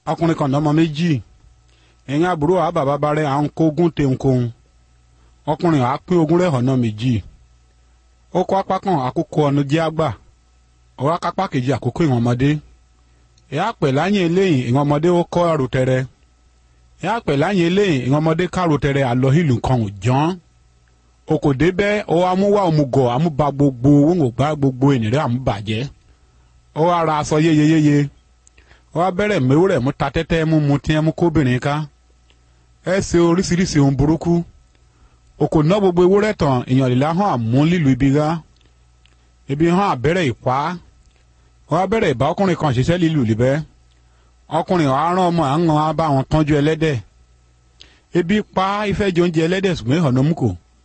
ọkùnrin kan lọ́mọ méjì ẹ̀yìn àbúrò àbàbà bá rẹ̀ à ń kógun tẹ̀ ń kóhun ọkùnrin àá pín ogún rẹ̀ ọ̀nà méjì ó kọ́ apá kan àkókò ọ̀nà jẹ́ àgbà ọwọ́ akápá kejì àkókò ìwọ̀n ọmọdé ìyá pẹ̀ láyìn eléyìn ìwọ̀n ọmọdé ó kọ́ àròtẹ̀rẹ̀ ìyá pẹ̀ láyìn eléyìn ìwọ̀n ọmọdé káròtẹ̀rẹ̀ àlọ́ ìlú kan ò jọ́n okòdé bẹ́ ó amúwá òmùgọ̀ àmúba gbogbo òǹgbà gbogbo ènìyàn àmúbàjẹ́ ó ara aṣọ yéyeyéye ó wá bẹ̀rẹ̀ mẹ́wúrẹ̀ mú ta tẹ́tẹ́ mú tiẹ́ mú kóbìnrin ká ẹ ṣe oríṣiríṣi ohun burúkú okò ná gbogbo ewúrẹ́ tán èèyàn lílá hàn àmú lílu ibi rá ibi hàn àbẹ̀rẹ̀ ìpá ó wá bẹ̀rẹ̀ ìbá ọkùnrin kan ṣiṣẹ́ lílu libẹ́ ọkùnrin ọ̀hán rán ọmọ àwọn abá wọn tọ́jú ẹlẹ́dẹ̀ ebi pa ìfẹ́ jẹ oúnjẹ ẹlẹ́dẹ̀ ṣùgbọ́n ìhànà mú kò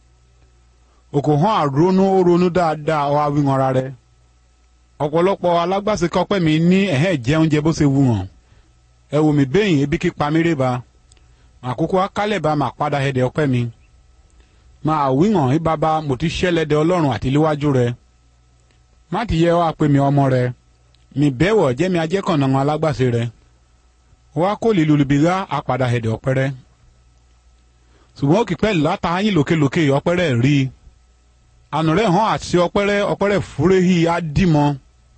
okò hàn àrónú ó ronú dáadáa ó wá wí wọn ra rẹ̀ ọ̀pọ̀lọpọ̀ alágbàṣe kọ́pẹ́ mi ní ẹ̀hẹ́ jẹ oúnjẹ bó ṣe wù wọ́n ẹ wò mí bẹ́yìn ebi kípa mi rèba àkókò akálẹ̀ bá máa padà ẹ̀dẹ̀ ọpẹ́ mi máa wí hàn í bàbá mo ti ṣẹlẹ̀dẹ̀ ọlọ́run àti léwájú rẹ má ti yẹ wá pé mi ọmọ rẹ mi bẹ́wọ̀ jẹ́ mi ajẹ́kànnà wọn alágbàṣe rẹ wá kó lílu libi rá apàdà ẹ̀dẹ̀ ọpẹ́ rẹ ṣùgbọ́n òkè pẹ́ láta yín lókèlókè ọpẹ́ rẹ rí i ànú rẹ hàn àti ọpẹ́ rẹ fúréhì á dì mọ́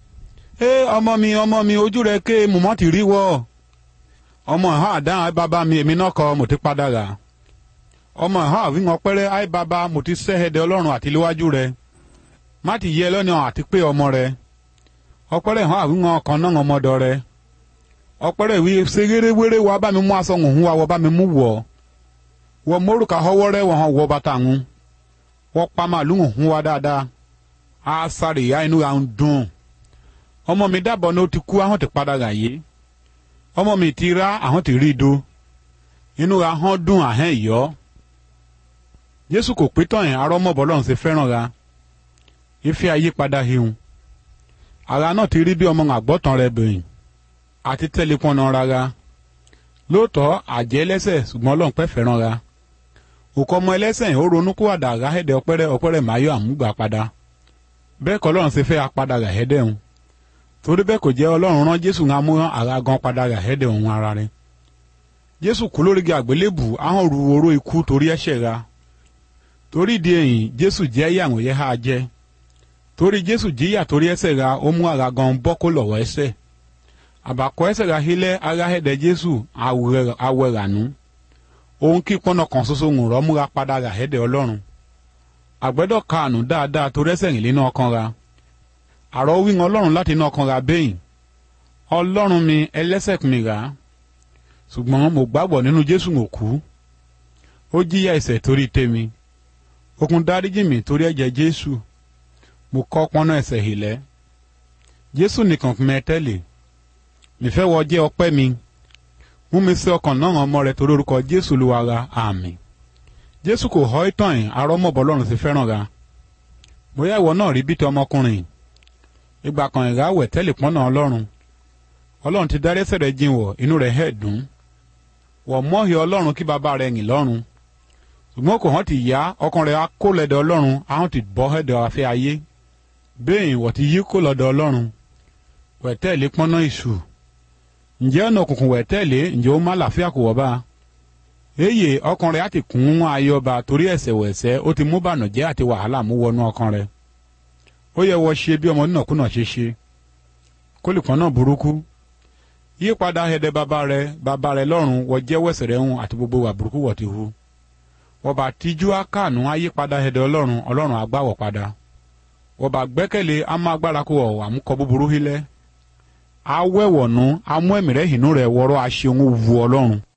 ọmọ mi ojú rẹ ké mọ̀mọ́ ti rí wọ́ ọmọ ìhàn àdáhùn bàbá mi èmi náà kọ́ mo ti padà rà ọmọ ìhàn àwìn ọpẹ́rẹ́ àì bàbá mo ti sẹ́hẹ̀dẹ̀ ọlọ́run àti léwájú rẹ má ti yẹ lọ́nà àti pé ọmọ rẹ ọpẹ́rẹ́ ìhàn àwìn ọkàn náà ọmọdọ̀ rẹ ọpẹ́rẹ́ ìwé ṣeré wa bá mi mú aṣọ òhun wa wọ bá mi mú wọ̀ wọ mórùkà ọwọ́ rẹ wọ̀ hàn wọ bàtà ń wọ́n pa màálù òhun wa dáadáa á sáré ìyá inú ra ń dùn ọmọ mi dábọ̀ ní ó ti kú àwọn ti padà rà yé ọmọ mi ti rá àwọn ti rí i do inú ra hàn dùn àhẹ́n ìyọ́ Jésù kò pé tán yẹn arọ́mọ̀bọ̀ lọ́run ṣe fẹ́ràn ra ìfẹ́ àyípadà hihun ara náà ti rí bí ọmọ àgbọ̀tàn rẹ bẹ̀yìn àti tẹ́lẹ̀ pọnà rárá lóòótọ́ àjẹ́ ẹlẹ́sẹ̀ ṣùgbọ́n Ọlọ́run pẹ́ fẹ́ràn ra òkò ọmọ ẹlẹ́sẹ̀ ó ronú kó àdá ráhẹ́dẹ̀ ọpẹ́rẹ́ máyọ̀ àmúgbà padà bẹ́ẹ̀ kọ́ Ọlọ́run ṣe fẹ́ apadà ráhẹ́dẹ̀ hùn torí bẹ́ẹ̀ kò jẹ́ Ọlọ́run rán Jésù ń amú ara gan padà ráhẹ́dẹ̀ òun ara rẹ̀ Jésù kú lórígi àgbélébù ahọ́n ru oró ikú torí ẹ̀ṣẹ̀ ra torí ìdí èyí Jésù jẹ́ ìyàwó yẹ ha jẹ́ torí Jésù jíyà torí ẹ̀ṣẹ̀ ra ó mú ara gan bọ́ kó lọ́wọ́ ẹ̀ṣẹ̀ àbàkọ́ ẹ̀ṣẹ̀ ra hílẹ̀ ara ẹ̀dẹ̀ Jésù awẹ́ rànú òun kí pọ́nà kan ṣoṣo ń rọ́ múra padà rà ẹ̀dẹ̀ Ọlọ́run àgbẹ̀dọ̀ kaànù dáadáa torí ẹ̀ṣẹ̀ rìn nínú ọkàn ra àrọ́ wíwọn Ọlọ́run láti inú ọkàn ra bẹ́yìn Ọlọ́run mi ẹlẹ́ṣẹ̀ mi rà ṣùgbọ́n mo gbàgbọ́ nínú Jésù ń kú ó jíyà ẹ̀ṣẹ̀ torí tèmi okùn dáríjì mi torí ẹ̀jẹ̀ Jésù mo kọ́ pọ́nà ẹ̀ṣẹ̀ hìlẹ̀ Jésù nìkan fún mi tẹ́lẹ̀ nífẹ̀ wọ jẹ́ ọpẹ́ mi mú mi sí ọkàn náà ọmọ rẹ torí orúkọ Jésù Olúwa ra àmín Jésù kò họ́ ìtàn yìí arọ́mọ̀bọ̀ Ọlọ́run sì fẹ́ràn ra bóyá ìwọ náà rí bí ti ọmọkùnrin ìgbà kan ìráwẹ̀ tẹ́lẹ̀ pọ́nà Ọlọ́run ti dárí ẹ̀ṣẹ̀ rẹ̀ jìn wọ̀ inú rẹ̀ hẹ̀ dùn wọ̀ mọ́hì Ọlọ́run kí bàbá rẹ̀ yìn lọ́run ṣùgbọ́n kò hàn ti yá ọkàn rẹ̀ á kó lẹ́dọ̀ Ọlọ́run àwọn ti bọ́ ẹ̀dọ̀ afẹ́ ayé bẹ́ẹ̀ wọ́n ti yí kó lọ́dọ̀ Ọlọ́run wẹ̀tẹ́ẹ̀lé pọ́nà ìṣù ǹjẹ́ ọ̀nà òkùnkùn wẹ̀tẹ́ẹ̀lé ǹjẹ́ ó má làáfíà kò wọ́ bá eye ọkàn rẹ̀ á ti kún ayé ọba torí ẹ̀ṣẹ̀ wẹ̀ṣẹ̀ ó ti mú bànújẹ́ àti wàhálà mú wọnú ọkàn rẹ̀ ó yẹ wọ́ ṣe bí ọmọ nínàkúnà ṣe kó lè pọ́nà burúkú yípadà ẹ̀dẹ̀ bàbá rẹ̀ lọ́run wọ́n jẹ́wọ́ ẹ̀ṣẹ̀ rẹ̀ hùn àti gbogbo wà burúkú wọ̀ ti hu wọ́n bá tijú akáànú ayípadà ẹ̀dẹ̀ Ọlọ́run agbáwọ̀ padà wọ́n bá gbẹ́kẹ̀lé amágbára kó wọ̀ àmúkọ búburú hílẹ̀ awẹ́wọ̀nú amú ẹ̀mí rẹ̀ hìnú rẹ̀ wọ́rọ́ aṣeun wu Ọlọ́run